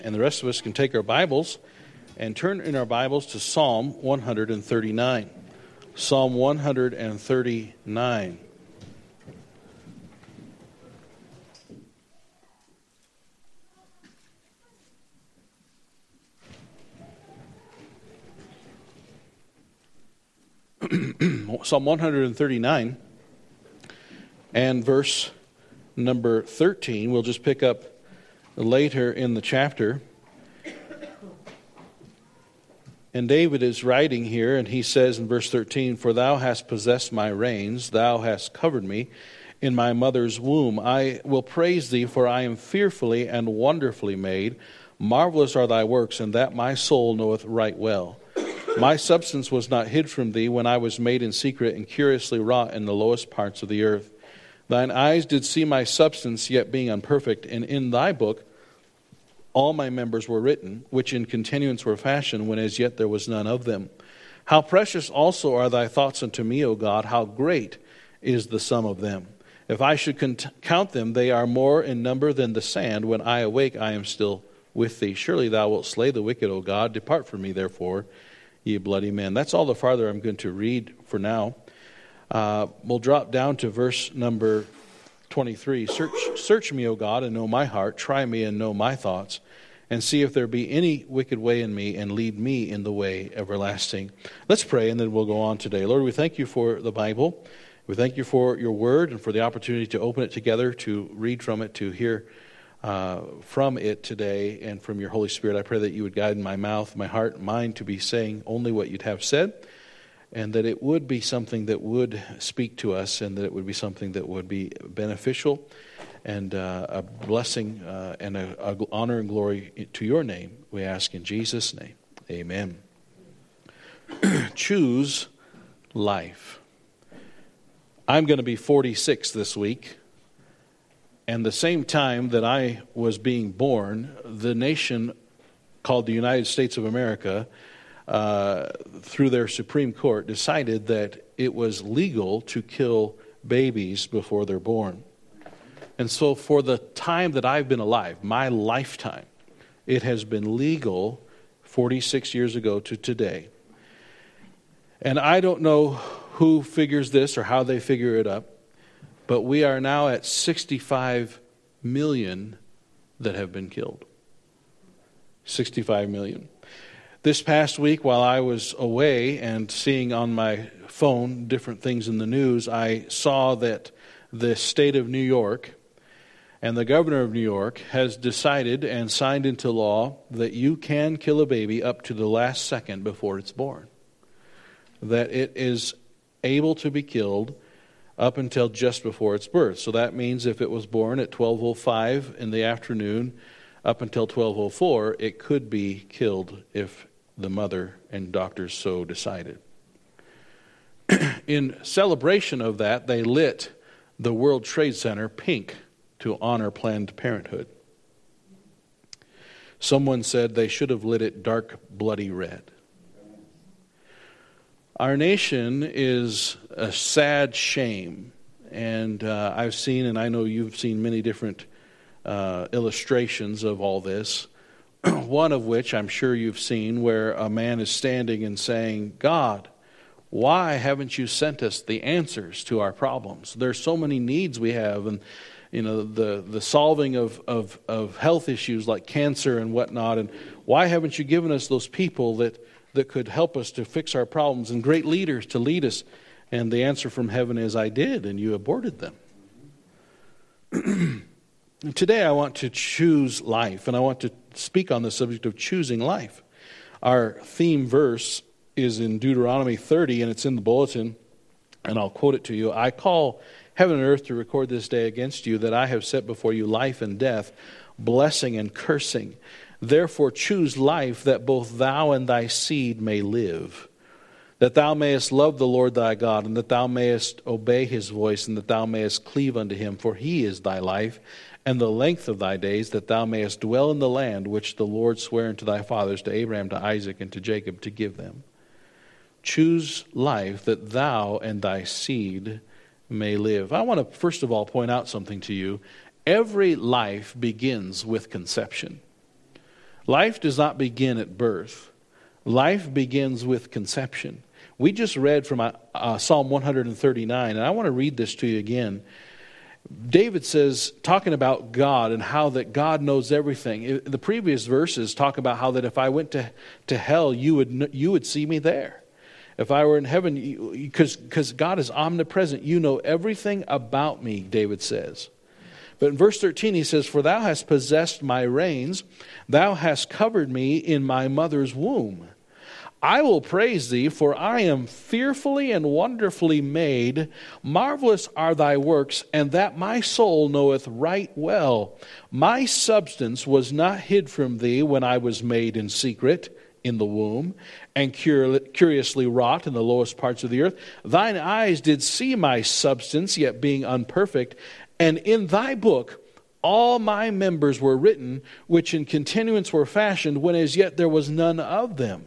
And the rest of us can take our Bibles and turn in our Bibles to Psalm 139. Psalm 139. Psalm 139 and verse number 13. We'll just pick up later in the chapter. And David is writing here, and he says in verse 13, "For thou hast possessed my reins, thou hast covered me in my mother's womb. I will praise thee, for I am fearfully and wonderfully made. Marvelous are thy works, and that my soul knoweth right well. My substance was not hid from thee when I was made in secret and curiously wrought in the lowest parts of the earth. Thine eyes did see my substance, yet being unperfect, and in thy book all my members were written, which in continuance were fashioned, when as yet there was none of them. How precious also are thy thoughts unto me, O God, how great is the sum of them. If I should count them, they are more in number than the sand. When I awake, I am still with thee. Surely thou wilt slay the wicked, O God. Depart from me, therefore, ye bloody men." That's all the farther I'm going to read for now. We'll drop down to verse number 23. Search me, O God, and know my heart. Try me and know my thoughts, and see if there be any wicked way in me, and lead me in the way everlasting. Let's pray, and then we'll go on today. Lord, we thank you for the Bible. We thank you for your word and for the opportunity to open it together, to read from it, to hear from it today, and from your Holy Spirit. I pray that you would guide my mouth, my heart, and mind to be saying only what you'd have said, and that it would be something that would speak to us, and that it would be something that would be beneficial and a blessing and a honor and glory to your name. We ask in Jesus' name. Amen. Choose life. I'm going to be 46 this week. And the same time that I was being born, the nation called the United States of America, through their Supreme Court, decided that it was legal to kill babies before they're born. And so for the time that I've been alive, my lifetime, it has been legal 46 years ago to today. And I don't know who figures this or how they figure it up, but we are now at 65 million that have been killed. 65 million. This past week, while I was away and seeing on my phone different things in the news, I saw that the state of New York and the governor of New York has decided and signed into law that you can kill a baby up to the last second before it's born. That it is able to be killed up until just before its birth. So that means if it was born at 12:05 in the afternoon, up until 12:04, it could be killed if the mother and doctors so decided. In celebration of that, they lit the World Trade Center pink to honor Planned Parenthood. Someone said they should have lit it dark, bloody red. Our nation is a sad shame, and I've seen, and I know you've seen many different illustrations of all this. One of which I'm sure you've seen, where a man is standing and saying, "God, why haven't you sent us the answers to our problems? There's so many needs we have, and the solving of health issues like cancer and whatnot, and why haven't you given us those people that could help us to fix our problems, and great leaders to lead us?" And the answer from heaven is, "I did, and you aborted them." Today I want to choose life, and I want to speak on the subject of choosing life. Our theme verse is in Deuteronomy 30, and it's in the bulletin, and I'll quote it to you. "I call heaven and earth to record this day against you, that I have set before you life and death, blessing and cursing. Therefore choose life, that both thou and thy seed may live, that thou mayest love the Lord thy God, and that thou mayest obey his voice, and that thou mayest cleave unto him, for he is thy life, and the length of thy days, that thou mayest dwell in the land which the Lord sware unto thy fathers, to Abraham, to Isaac, and to Jacob, to give them." Choose life, that thou and thy seed may live. I want to first of all point out something to you. Every life begins with conception. Life does not begin at birth. Life begins with conception. We just read from Psalm 139, and I want to read this to you again. David says, talking about God and how that God knows everything. The previous verses talk about how that if I went to hell, you would see me there. If I were in heaven, because God is omnipresent, you know everything about me, David says. But in verse 13 he says, for thou hast possessed my reins, thou hast covered me in my mother's womb. I will praise thee, for I am fearfully and wonderfully made. Marvelous are thy works, and that my soul knoweth right well. My substance was not hid from thee when I was made in secret in the womb, and curiously wrought in the lowest parts of the earth. Thine eyes did see my substance, yet being unperfect. And in thy book all my members were written, which in continuance were fashioned, when as yet there was none of them.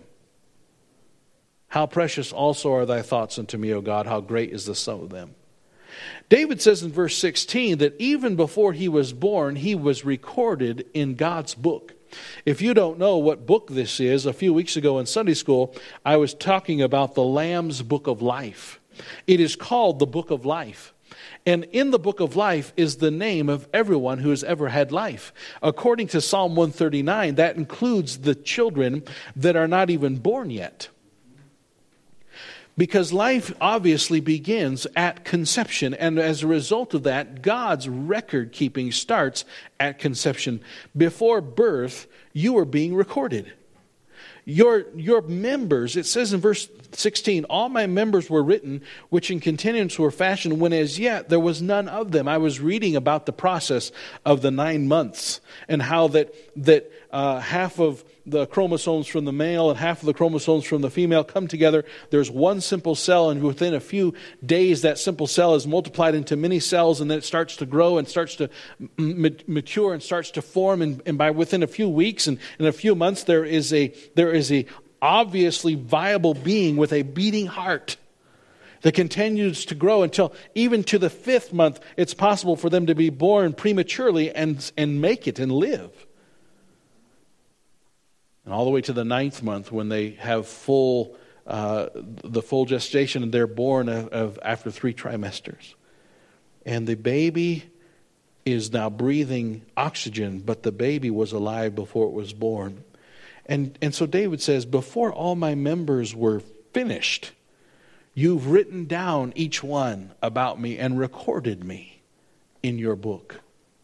How precious also are thy thoughts unto me, O God, how great is the sum of them. David says in verse 16 that even before he was born, he was recorded in God's book. If you don't know what book this is, a few weeks ago in Sunday school, I was talking about the Lamb's Book of Life. It is called the Book of Life. And in the Book of Life is the name of everyone who has ever had life. According to Psalm 139, that includes the children that are not even born yet. Because life obviously begins at conception, and as a result of that, God's record keeping starts at conception. Before birth, you are being recorded. Your members, it says in verse 16, all my members were written, which in continuance were fashioned, when as yet there was none of them. I was reading about the process of the 9 months, and how that half of the chromosomes from the male and half of the chromosomes from the female come together. There's one simple cell, and within a few days that simple cell is multiplied into many cells, and then it starts to grow and starts to mature and starts to form, and by within a few weeks and in a few months there is a obviously viable being with a beating heart that continues to grow until even to the 5th month it's possible for them to be born prematurely and make it and live. And all the way to the 9th month, when they have the full gestation, and they're born after 3 trimesters. And the baby is now breathing oxygen, but the baby was alive before it was born. And so David says, before all my members were finished, you've written down each one about me and recorded me in your book.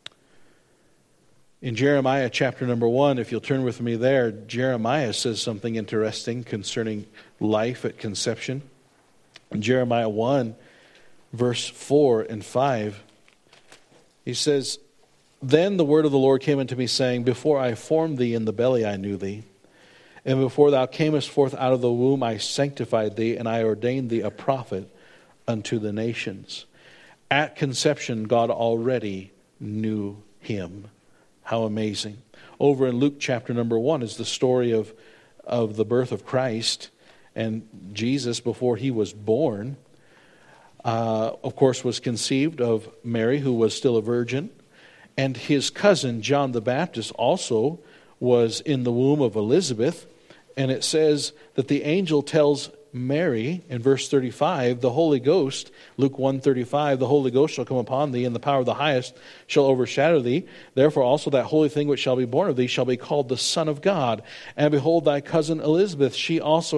In Jeremiah chapter number 1, if you'll turn with me there, Jeremiah says something interesting concerning life at conception. In Jeremiah 1, verse 4 and 5, he says, then the word of the Lord came unto me, saying, before I formed thee in the belly I knew thee, and before thou camest forth out of the womb I sanctified thee, and I ordained thee a prophet unto the nations. At conception, God already knew him. How amazing. Over in Luke chapter number 1 is the story of the birth of Christ. And Jesus, before he was born, of course, was conceived of Mary, who was still a virgin. And his cousin, John the Baptist, also was in the womb of Elizabeth. And it says that the angel tells Mary, in verse 35, the Holy Ghost, Luke 1:35, the Holy Ghost shall come upon thee, and the power of the highest shall overshadow thee. Therefore also that holy thing which shall be born of thee shall be called the Son of God. And behold, thy cousin Elizabeth, she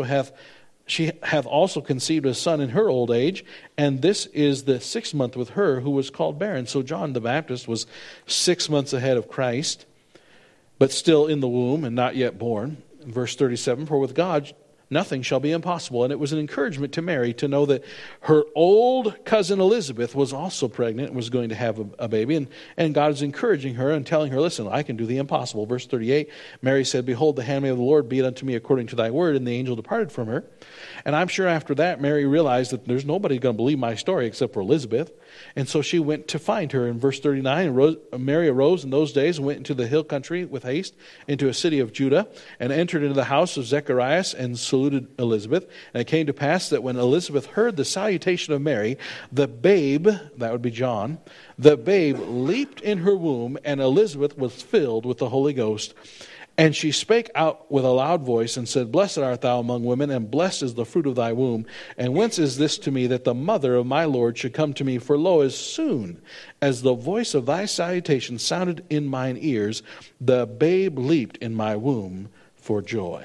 hath also conceived a son in her old age, and this is the 6th month with her who was called barren. So John the Baptist was 6 months ahead of Christ, but still in the womb and not yet born. In verse 37, for with God nothing shall be impossible. And it was an encouragement to Mary to know that her old cousin Elizabeth was also pregnant and was going to have a baby. And God is encouraging her and telling her, listen, I can do the impossible. Verse 38, Mary said, behold, the handmaid of the Lord, be it unto me according to thy word. And the angel departed from her. And I'm sure after that, Mary realized that there's nobody going to believe my story except for Elizabeth. And so she went to find her. In verse 39, Mary arose in those days and went into the hill country with haste into a city of Judah, and entered into the house of Zechariah and saluted Elizabeth. And it came to pass that when Elizabeth heard the salutation of Mary, the babe, that would be John, the babe leaped in her womb, and Elizabeth was filled with the Holy Ghost. And she spake out with a loud voice and said, Blessed art thou among women, and blessed is the fruit of thy womb. And whence is this to me, that the mother of my Lord should come to me? For lo, as soon as the voice of thy salutation sounded in mine ears, the babe leaped in my womb for joy.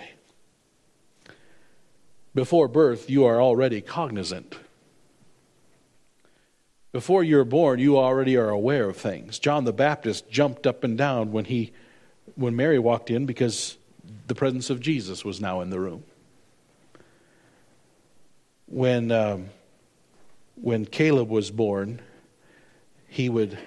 Before birth, you are already cognizant. Before you're born, you already are aware of things. John the Baptist jumped up and down when Mary walked in, because the presence of Jesus was now in the room. When Caleb was born, he would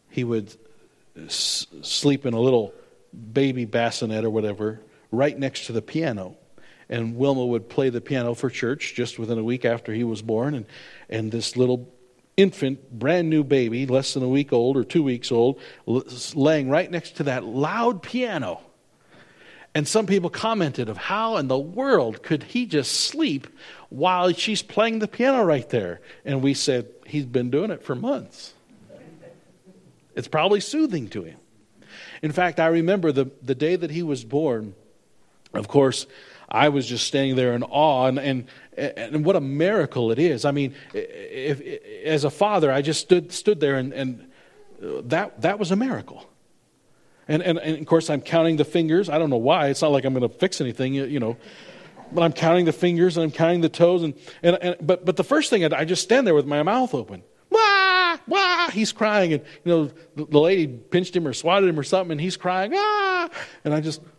sleep in a little baby bassinet or whatever right next to the piano. And Wilma would play the piano for church just within a week after he was born. And this little infant, brand new baby, less than a week old or 2 weeks old, laying right next to that loud piano. And some people commented of how in the world could he just sleep while she's playing the piano right there? And we said, he's been doing it for months. It's probably soothing to him. In fact, I remember the day that he was born, of course, I was just standing there in awe, and what a miracle it is. I mean, as a father, I just stood there, and that was a miracle. And of course, I'm counting the fingers. I don't know why. It's not like I'm going to fix anything, but I'm counting the fingers and I'm counting the toes, but the first thing I just stand there with my mouth open. Wah, wah! He's crying, and the lady pinched him or swatted him or something, and he's crying. Ah! And I just.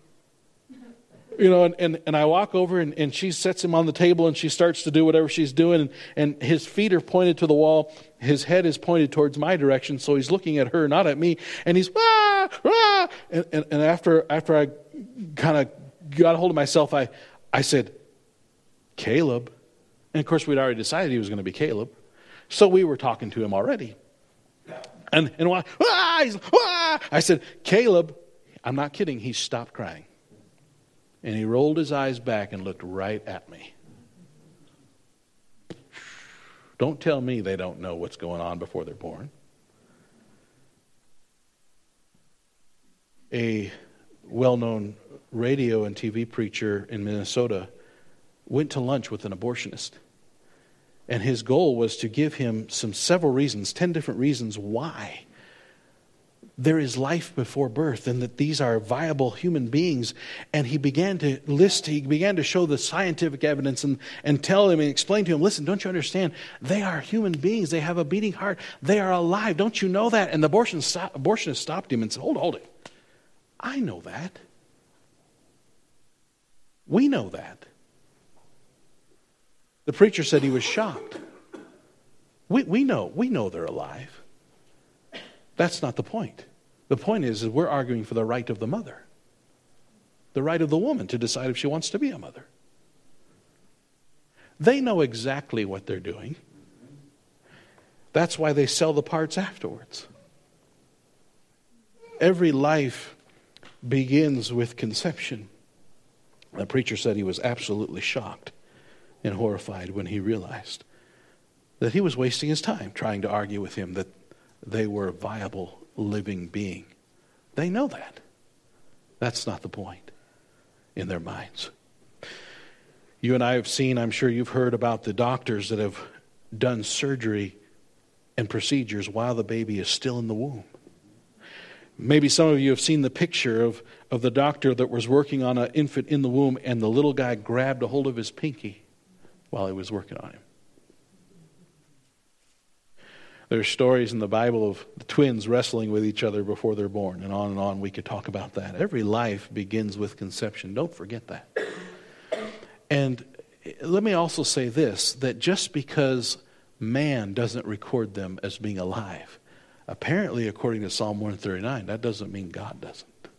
And I walk over, and she sets him on the table, and she starts to do whatever she's doing, and his feet are pointed to the wall. His head is pointed towards my direction, so he's looking at her, not at me, and he's, wah, wah! And after I kind of got a hold of myself, I said, Caleb. And of course, we'd already decided he was going to be Caleb, so we were talking to him already. And wah, he's, wah! I said, Caleb. I'm not kidding. He stopped crying. And he rolled his eyes back and looked right at me. Don't tell me they don't know what's going on before they're born. A well-known radio and TV preacher in Minnesota went to lunch with an abortionist. And his goal was to give him several reasons, 10 different reasons why there is life before birth, and that these are viable human beings. And he began to show the scientific evidence and tell him and explain to him, listen, don't you understand? They are human beings. They have a beating heart. They are alive. Don't you know that? And the abortionist stopped him and said, hold it. I know that. We know that. The preacher said he was shocked. We know they're alive. That's not the point. The point is we're arguing for the right of the mother, the right of the woman to decide if she wants to be a mother. They know exactly what they're doing. That's why they sell the parts afterwards. Every life begins with conception. The preacher said he was absolutely shocked and horrified when he realized that he was wasting his time trying to argue with him that they were a viable living being. They know that. That's not the point in their minds. You and I have seen, I'm sure you've heard about the doctors that have done surgery and procedures while the baby is still in the womb. Maybe some of you have seen the picture of the doctor that was working on an infant in the womb, and the little guy grabbed a hold of his pinky while he was working on him. There's stories in the Bible of the twins wrestling with each other before they're born, and on we could talk about that. Every life begins with conception. Don't forget that. And let me also say this, that just because man doesn't record them as being alive, apparently according to Psalm 139, that doesn't mean God doesn't.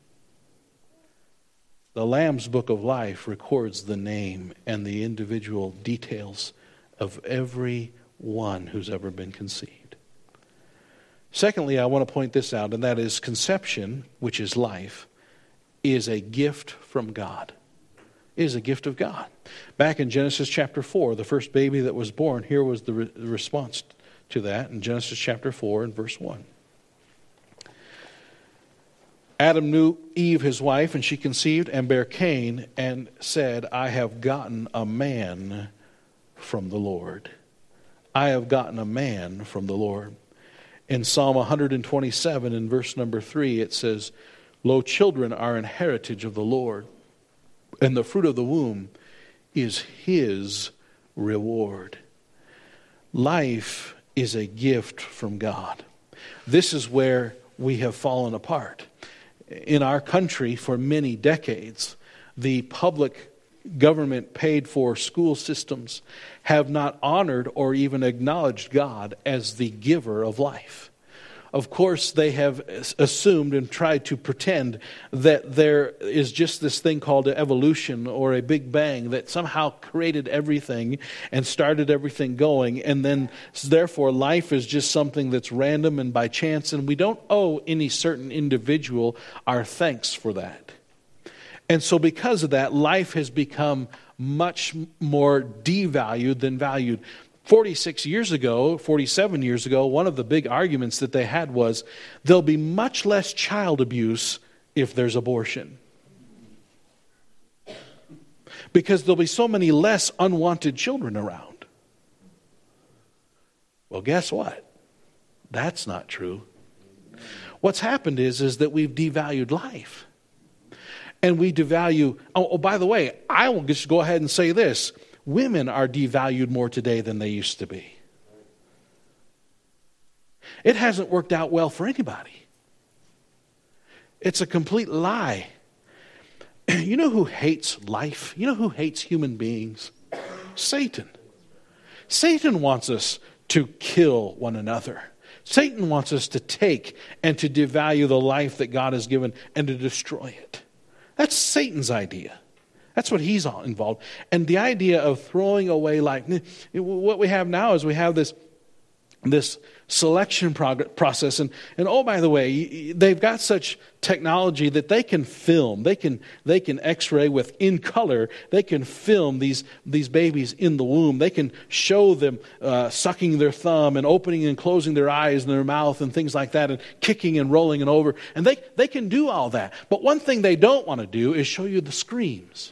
The Lamb's Book of Life records the name and the individual details of every one who's ever been conceived. Secondly, I want to point this out, and that is conception, which is life, is a gift from God. It is a gift of God. Back in Genesis chapter 4, the first baby that was born, here was the response to that in Genesis chapter 4 and verse 1. Adam knew Eve, his wife, and she conceived and bare Cain and said, I have gotten a man from the Lord. I have gotten a man from the Lord. In Psalm 127, in verse number 3, it says, Lo, children are an heritage of the Lord, and the fruit of the womb is his reward. Life is a gift from God. This is where we have fallen apart. In our country, for many decades, the public government paid for school systems have not honored or even acknowledged God as the giver of life. Of course, they have assumed and tried to pretend that there is just this thing called evolution or a Big Bang that somehow created everything and started everything going, and then therefore life is just something that's random and by chance, and we don't owe any certain individual our thanks for that. And so because of that, life has become much more devalued than valued. 47 years ago, one of the big arguments that they had was there'll be much less child abuse if there's abortion. Because there'll be so many less unwanted children around. Well, guess what? That's not true. What's happened is that we've devalued life. And we devalue, by the way, I will just go ahead and say this. Women are devalued more today than they used to be. It hasn't worked out well for anybody. It's a complete lie. You know who hates life? You know who hates human beings? Satan. Satan wants us to kill one another. Satan wants us to take and to devalue the life that God has given and to destroy it. That's Satan's idea. That's what he's all involved. And the idea of throwing away life. What we have now is we have this selection process. And oh, by the way, they've got such technology that they can film. They can X-ray in color. They can film these babies in the womb. They can show them sucking their thumb and opening and closing their eyes and their mouth and things like that, and kicking and rolling and over. And they can do all that. But one thing they don't want to do is show you the screams.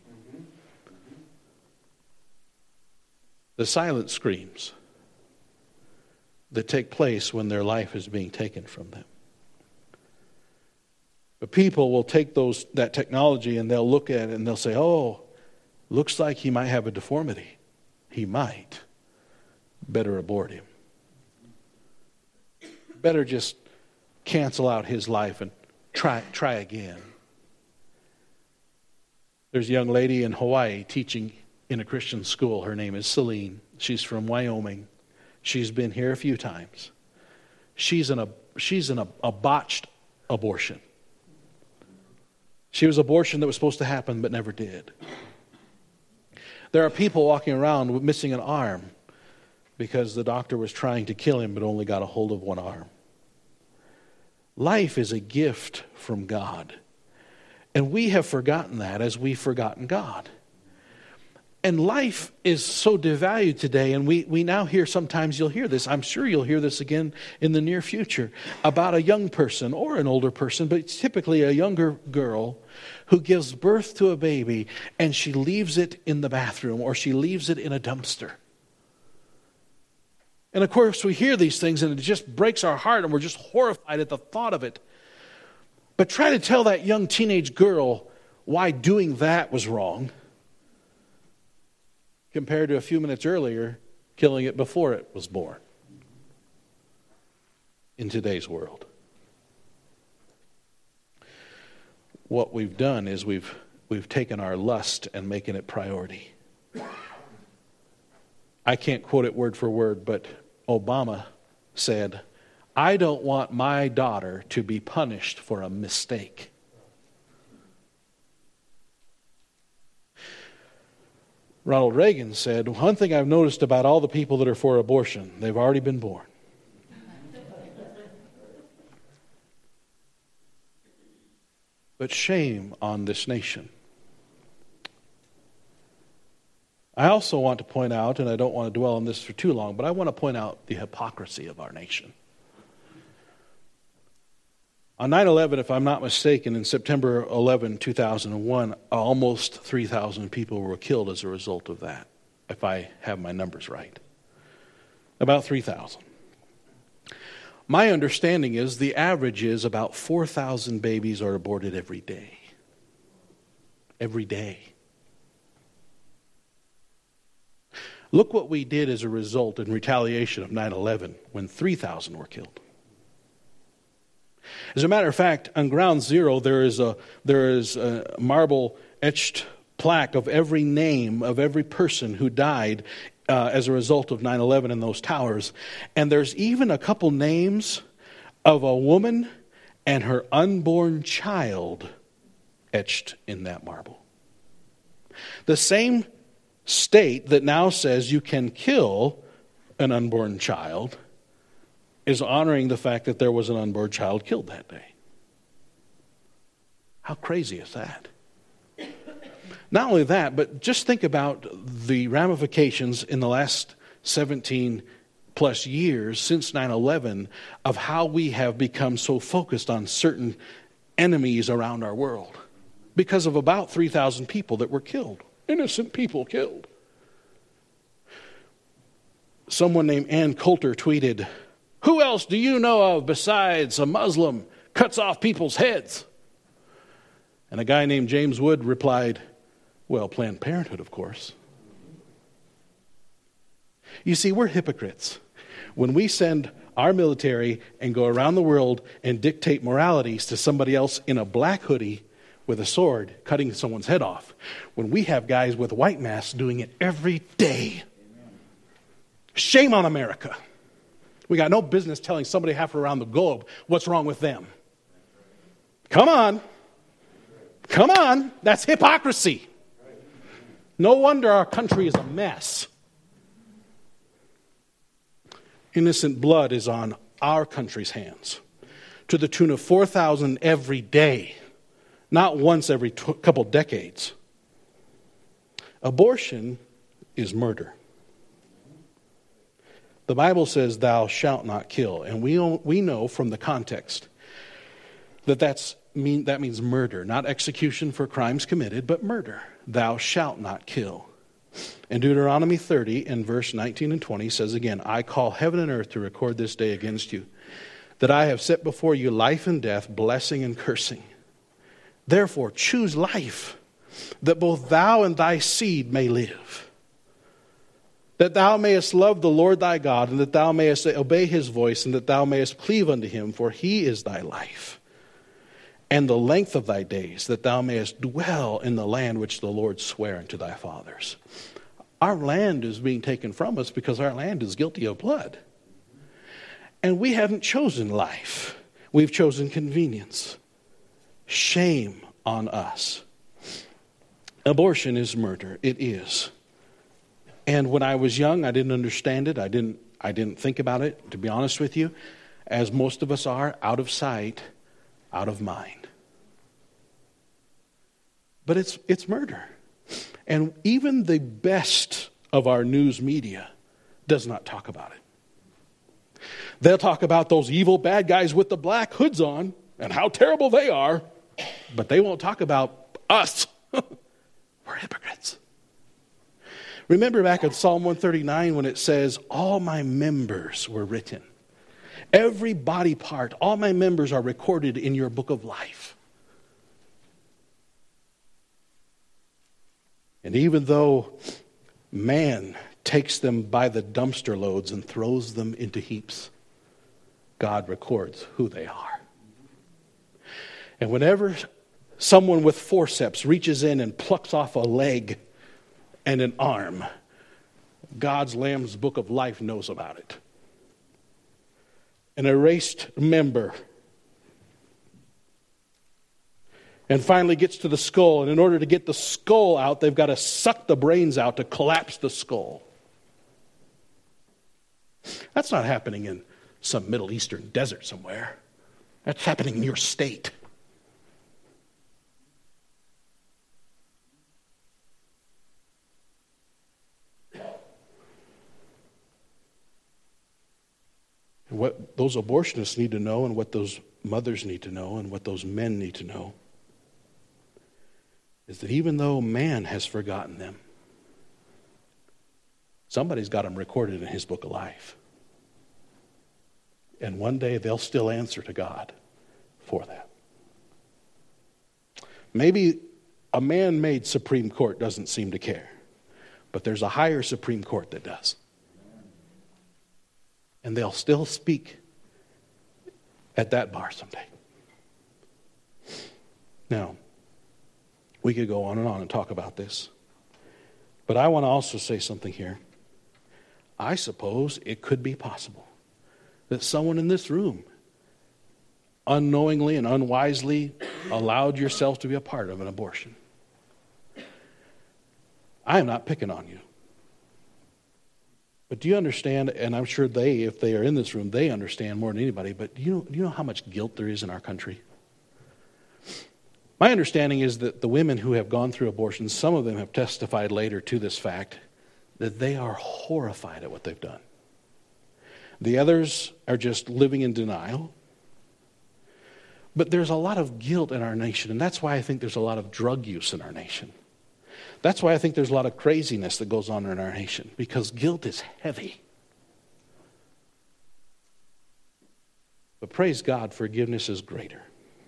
The silent screams that take place when their life is being taken from them. But people will take that technology and they'll look at it and they'll say, oh, looks like he might have a deformity. He might. Better abort him. Better just cancel out his life and try again. There's a young lady in Hawaii teaching in a Christian school. Her name is Celine. She's from Wyoming. She's been here a few times. She's in a botched abortion. She was an abortion that was supposed to happen but never did. There are people walking around missing an arm because the doctor was trying to kill him but only got a hold of one arm. Life is a gift from God. And we have forgotten that as we've forgotten God. And life is so devalued today, and we now hear, sometimes you'll hear this, I'm sure you'll hear this again in the near future, about a young person or an older person, but it's typically a younger girl who gives birth to a baby and she leaves it in the bathroom or she leaves it in a dumpster. And of course we hear these things and it just breaks our heart and we're just horrified at the thought of it. But try to tell that young teenage girl why doing that was wrong, compared to a few minutes earlier, killing it before it was born in today's world. What we've done is we've taken our lust and making it priority. I can't quote it word for word, but Obama said, I don't want my daughter to be punished for a mistake. Ronald Reagan said, one thing I've noticed about all the people that are for abortion, they've already been born. But shame on this nation. I also want to point out, and I don't want to dwell on this for too long, but I want to point out the hypocrisy of our nation. On 9/11, if I'm not mistaken, in September 11, 2001, almost 3,000 people were killed as a result of that, if I have my numbers right. About 3,000. My understanding is the average is about 4,000 babies are aborted every day. Every day. Look what we did as a result in retaliation of 9/11 when 3,000 were killed. As a matter of fact, on Ground Zero there is a marble etched plaque of every name of every person who died as a result of 9/11 in those towers. And there's even a couple names of a woman and her unborn child etched in that marble. The same state that now says you can kill an unborn child is honoring the fact that there was an unborn child killed that day. How crazy is that? Not only that, but just think about the ramifications in the last 17 plus years since 9/11 of how we have become so focused on certain enemies around our world because of about 3,000 people that were killed. Innocent people killed. Someone named Ann Coulter tweeted, "Who else do you know of besides a Muslim cuts off people's heads?" And a guy named James Wood replied, "Well, Planned Parenthood, of course." You see, we're hypocrites. When we send our military and go around the world and dictate moralities to somebody else in a black hoodie with a sword cutting someone's head off, when we have guys with white masks doing it every day. Shame on America. We got no business telling somebody half around the globe what's wrong with them. Come on. Come on. That's hypocrisy. No wonder our country is a mess. Innocent blood is on our country's hands to the tune of 4,000 every day, not once every couple decades. Abortion is murder. The Bible says, "Thou shalt not kill." And we know from the context that that means murder, not execution for crimes committed, but murder. Thou shalt not kill. And Deuteronomy 30 in verse 19 and 20 says again, "I call heaven and earth to record this day against you, that I have set before you life and death, blessing and cursing. Therefore choose life, that both thou and thy seed may live, that thou mayest love the Lord thy God, and that thou mayest obey his voice, and that thou mayest cleave unto him, for he is thy life, and the length of thy days, that thou mayest dwell in the land which the Lord sware unto thy fathers." Our land is being taken from us because our land is guilty of blood. And we haven't chosen life. We've chosen convenience. Shame on us. Abortion is murder. It is. And when I was young, I didn't understand it. I didn't think about it, to be honest with you, as most of us are, out of sight, out of mind. But it's murder. And even the best of our news media does not talk about it. They'll talk about those evil bad guys with the black hoods on and how terrible they are, but they won't talk about us. We're hypocrites. Remember back in Psalm 139 when it says, "All my members were written." Every body part, all my members are recorded in your book of life. And even though man takes them by the dumpster loads and throws them into heaps, God records who they are. And whenever someone with forceps reaches in and plucks off a leg and an arm, God's Lamb's book of life knows about it. An erased member. And finally gets to the skull. And in order to get the skull out, they've got to suck the brains out to collapse the skull. That's not happening in some Middle Eastern desert somewhere. That's happening in your state. what those abortionists need to know, and what those mothers need to know, and what those men need to know, is that even though man has forgotten them, somebody's got them recorded in his book of life. And one day they'll still answer to God for that. Maybe a man-made Supreme Court doesn't seem to care, but there's a higher Supreme Court that does. And they'll still speak at that bar someday. Now, we could go on and talk about this, but I want to also say something here. I suppose it could be possible that someone in this room unknowingly and unwisely allowed yourself to be a part of an abortion. I am not picking on you. But do you understand, and I'm sure if they are in this room, they understand more than anybody, but do you know how much guilt there is in our country? My understanding is that the women who have gone through abortions, some of them have testified later to this fact, that they are horrified at what they've done. The others are just living in denial. But there's a lot of guilt in our nation, and that's why I think there's a lot of drug use in our nation. That's why I think there's a lot of craziness that goes on in our nation, because guilt is heavy. But praise God, forgiveness is greater.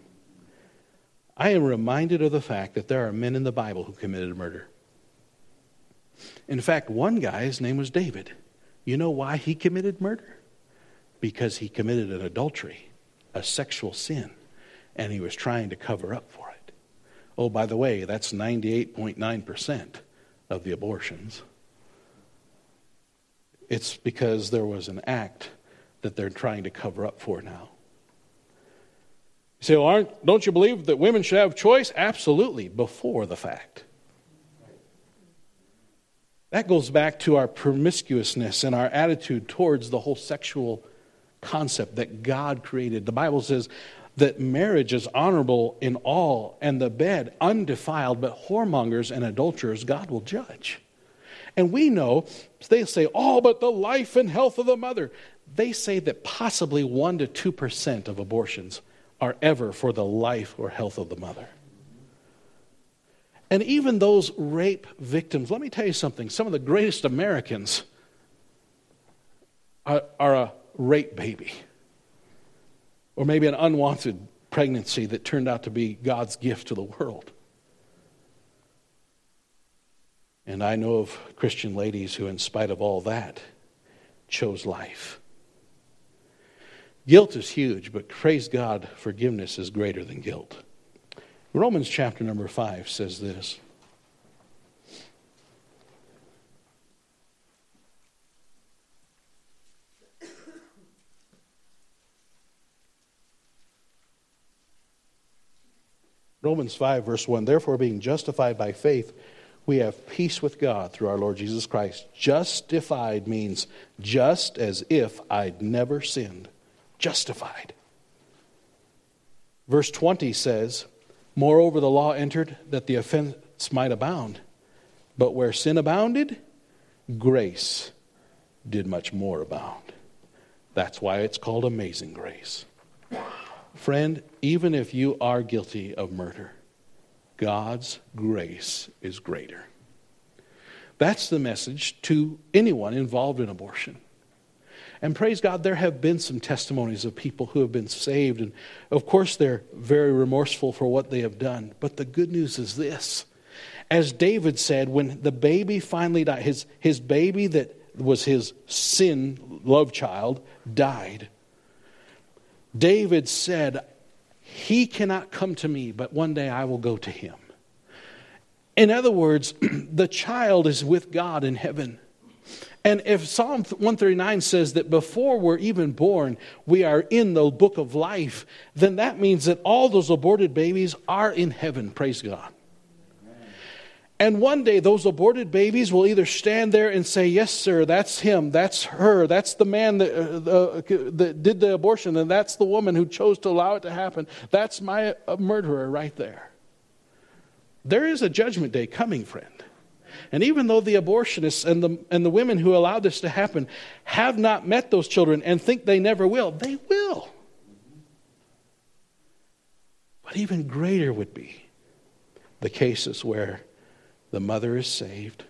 I am reminded of the fact that there are men in the Bible who committed murder. In fact, one guy, his name was David. You know why he committed murder? Because he committed an adultery, a sexual sin, and he was trying to cover up for it. Oh, by the way, that's 98.9% of the abortions. It's because there was an act that they're trying to cover up for now. You say, well, don't you believe that women should have choice? Absolutely, before the fact. That goes back to our promiscuousness and our attitude towards the whole sexual concept that God created. The Bible says that marriage is honorable in all, and the bed undefiled, but whoremongers and adulterers God will judge. And we know, they say, but the life and health of the mother. They say that possibly 1% to 2% of abortions are ever for the life or health of the mother. And even those rape victims, let me tell you something, some of the greatest Americans are a rape baby. Or maybe an unwanted pregnancy that turned out to be God's gift to the world. And I know of Christian ladies who, in spite of all that, chose life. Guilt is huge, but praise God, forgiveness is greater than guilt. Romans chapter number 5 says this. Romans 5 verse 1, therefore being justified by faith, we have peace with God through our Lord Jesus Christ. Justified means just as if I'd never sinned. Justified. Verse 20 says, moreover the law entered that the offense might abound. But where sin abounded, grace did much more abound. That's why it's called amazing grace. Friend, even if you are guilty of murder, God's grace is greater. That's the message to anyone involved in abortion. And praise God, there have been some testimonies of people who have been saved. And of course, they're very remorseful for what they have done. But the good news is this. As David said, when the baby finally died, his baby that was his sin love child died. David said, he cannot come to me, but one day I will go to him. In other words, the child is with God in heaven. And if Psalm 139 says that before we're even born, we are in the book of life, then that means that all those aborted babies are in heaven, praise God. And one day those aborted babies will either stand there and say, yes, sir, that's him, that's her, that's the man that did the abortion, and that's the woman who chose to allow it to happen. That's my murderer right there. There is a judgment day coming, friend. And even though the abortionists and the women who allowed this to happen have not met those children and think they never will, they will. But even greater would be the cases where the mother is saved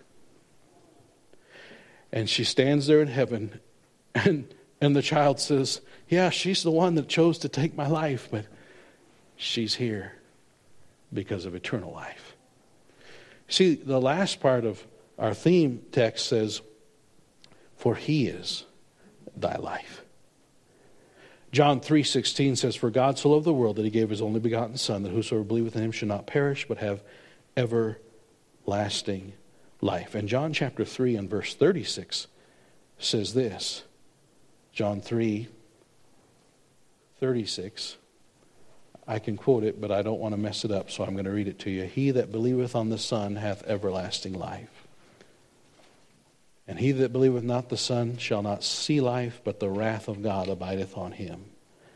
and she stands there in heaven and the child says, yeah, she's the one that chose to take my life, but she's here because of eternal life. See, the last part of our theme text says, for he is thy life. John 3:16 says, for God so loved the world that he gave his only begotten Son, that whosoever believeth in him should not perish, but have everlasting life. And John chapter 3 and verse 36 says this. John 3:36. I can quote it, but I don't want to mess it up, so I'm going to read it to you. He that believeth on the Son hath everlasting life. And he that believeth not the Son shall not see life, but the wrath of God abideth on him.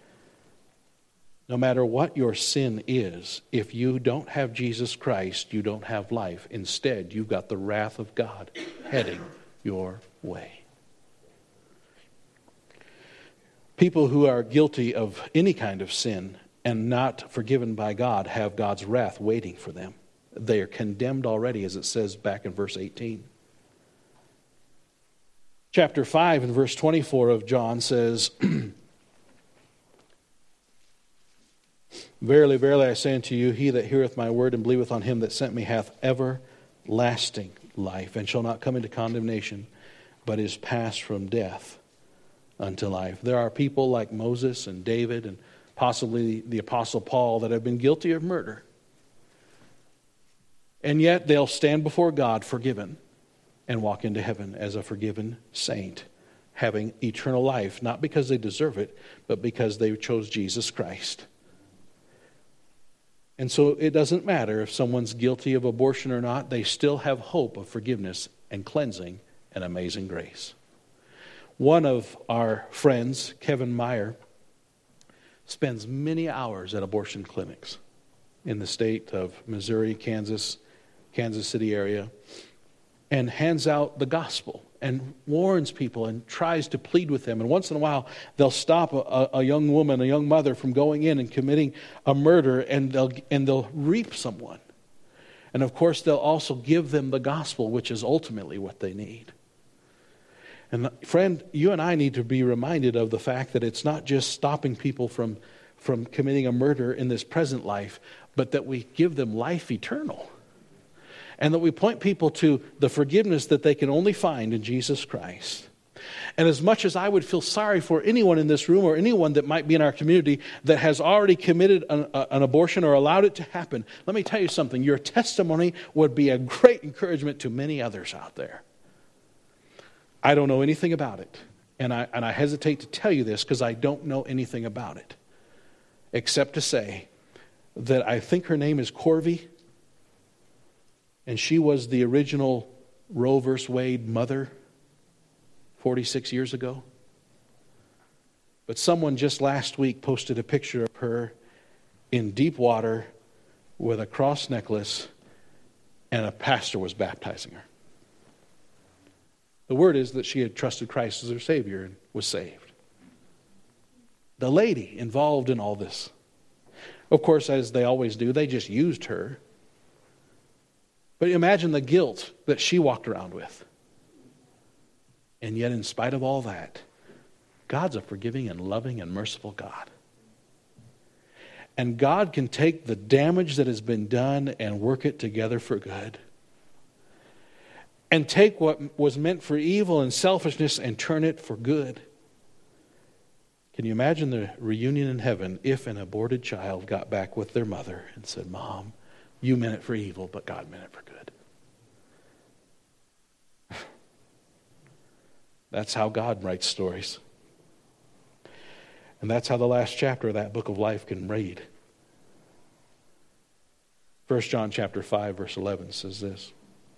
No matter what your sin is, if you don't have Jesus Christ, you don't have life. Instead, you've got the wrath of God heading your way. People who are guilty of any kind of sin and not forgiven by God have God's wrath waiting for them. They are condemned already, as it says back in verse 18. Chapter 5 and verse 24 of John says, verily, verily, I say unto you, he that heareth my word and believeth on him that sent me hath everlasting life, and shall not come into condemnation, but is passed from death unto life. There are people like Moses and David and possibly the Apostle Paul that have been guilty of murder. And yet they'll stand before God forgiven and walk into heaven as a forgiven saint, having eternal life, not because they deserve it, but because they chose Jesus Christ. And so it doesn't matter if someone's guilty of abortion or not, they still have hope of forgiveness and cleansing and amazing grace. One of our friends, Kevin Meyer, spends many hours at abortion clinics in the state of Missouri, Kansas City area, and hands out the gospel and warns people and tries to plead with them. And once in a while, they'll stop a young woman, a young mother from going in and committing a murder, and they'll reap someone. And of course, they'll also give them the gospel, which is ultimately what they need. And friend, you and I need to be reminded of the fact that it's not just stopping people from committing a murder in this present life, but that we give them life eternal. And that we point people to the forgiveness that they can only find in Jesus Christ. And as much as I would feel sorry for anyone in this room or anyone that might be in our community that has already committed an abortion or allowed it to happen, let me tell you something. Your testimony would be a great encouragement to many others out there. I don't know anything about it. And I hesitate to tell you this because I don't know anything about it. Except to say that I think her name is Corvey. And she was the original Roe v. Wade mother 46 years ago. But someone just last week posted a picture of her in deep water with a cross necklace, and a pastor was baptizing her. The word is that she had trusted Christ as her Savior and was saved. The lady involved in all this. Of course, as they always do, they just used her. But imagine the guilt that she walked around with. And yet, in spite of all that, God's a forgiving and loving and merciful God. And God can take the damage that has been done and work it together for good. And take what was meant for evil and selfishness and turn it for good. Can you imagine the reunion in heaven if an aborted child got back with their mother and said, Mom, you meant it for evil, but God meant it for good. That's how God writes stories. And that's how the last chapter of that book of life can read. 1 John chapter 5, verse 11 says this.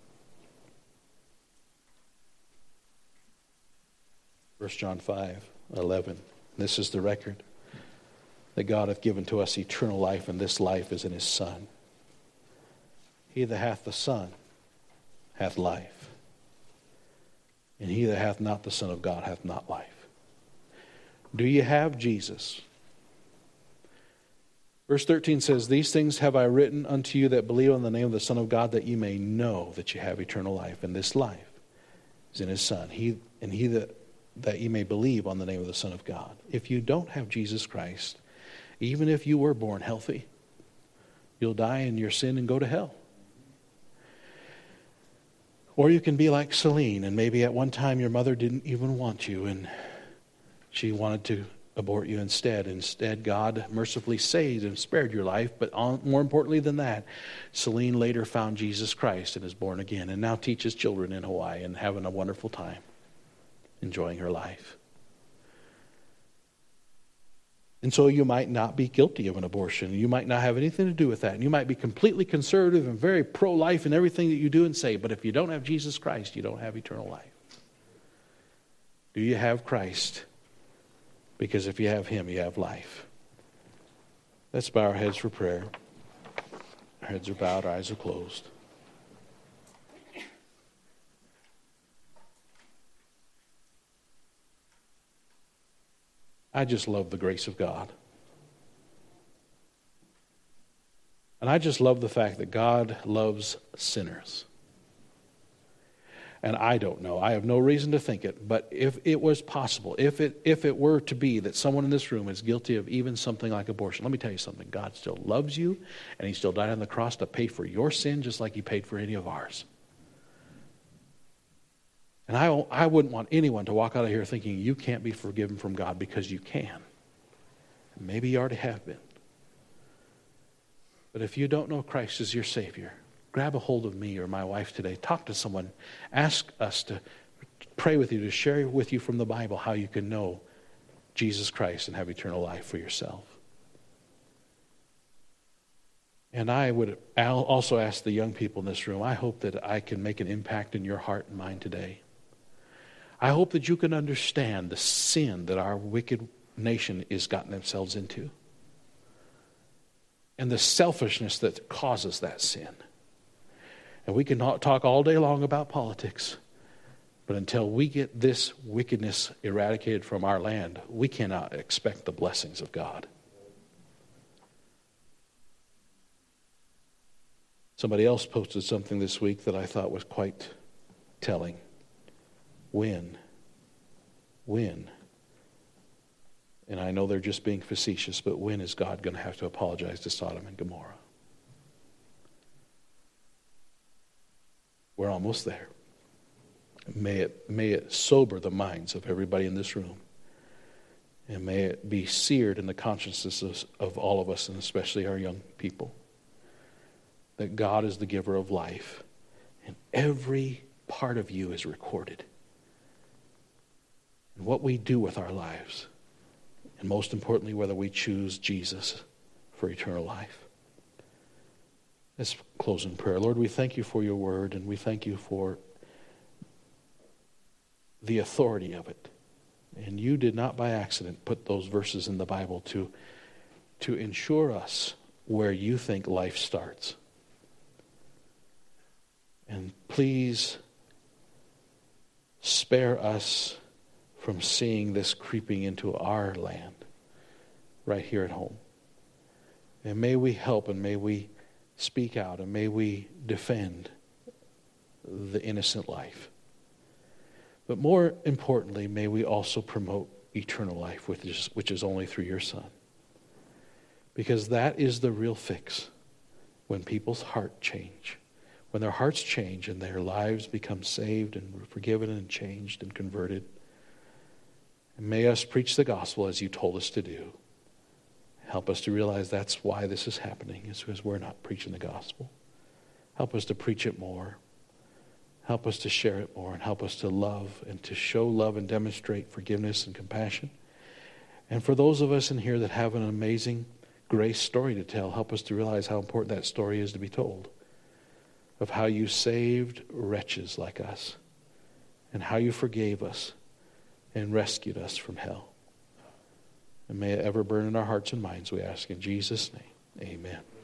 1 John 5, 11. This is the record that God hath given to us eternal life, and this life is in his Son. He that hath the Son hath life. And he that hath not the Son of God hath not life. Do you have Jesus? Verse 13 says, These things have I written unto you that believe on the name of the Son of God, that ye may know that ye have eternal life. And this life is in his Son. That ye may believe on the name of the Son of God. If you don't have Jesus Christ, even if you were born healthy, you'll die in your sin and go to hell. Or you can be like Celine, and maybe at one time your mother didn't even want you, and she wanted to abort you instead. Instead, God mercifully saved and spared your life. But more importantly than that, Celine later found Jesus Christ and is born again, and now teaches children in Hawaii and having a wonderful time, enjoying her life. And so you might not be guilty of an abortion. You might not have anything to do with that. And you might be completely conservative and very pro-life in everything that you do and say. But if you don't have Jesus Christ, you don't have eternal life. Do you have Christ? Because if you have him, you have life. Let's bow our heads for prayer. Our heads are bowed, our eyes are closed. I just love the grace of God. And I just love the fact that God loves sinners. And I don't know. I have no reason to think it. But if it was possible, if it were to be that someone in this room is guilty of even something like abortion, let me tell you something. God still loves you, and he still died on the cross to pay for your sin just like he paid for any of ours. And I wouldn't want anyone to walk out of here thinking you can't be forgiven from God, because you can. Maybe you already have been. But if you don't know Christ as your Savior, grab a hold of me or my wife today. Talk to someone. Ask us to pray with you, to share with you from the Bible how you can know Jesus Christ and have eternal life for yourself. And I would also ask the young people in this room, I hope that I can make an impact in your heart and mind today. I hope that you can understand the sin that our wicked nation has gotten themselves into, and the selfishness that causes that sin. And we can talk all day long about politics, but until we get this wickedness eradicated from our land, we cannot expect the blessings of God. Somebody else posted something this week that I thought was quite telling. When? And I know they're just being facetious, but when is God going to have to apologize to Sodom and Gomorrah? We're almost there. May it sober the minds of everybody in this room. And may it be seared in the consciences of all of us, and especially our young people, that God is the giver of life, and every part of you is recorded. And what we do with our lives, and most importantly, whether we choose Jesus for eternal life. Let's close in prayer. Lord, we thank you for your word, and we thank you for the authority of it. And you did not by accident put those verses in the Bible to ensure us where you think life starts. And please spare us from seeing this creeping into our land right here at home. And may we help, and may we speak out, and may we defend the innocent life. But more importantly, may we also promote eternal life, which is only through your Son. Because that is the real fix when people's heart change. When their hearts change and their lives become saved and forgiven and changed and converted. And may us preach the gospel as you told us to do. Help us to realize that's why this is happening, is because we're not preaching the gospel. Help us to preach it more. Help us to share it more, and help us to love and to show love and demonstrate forgiveness and compassion. And for those of us in here that have an amazing grace story to tell, help us to realize how important that story is to be told, of how you saved wretches like us, and how you forgave us and rescued us from hell. And may it ever burn in our hearts and minds, we ask in Jesus' name. Amen.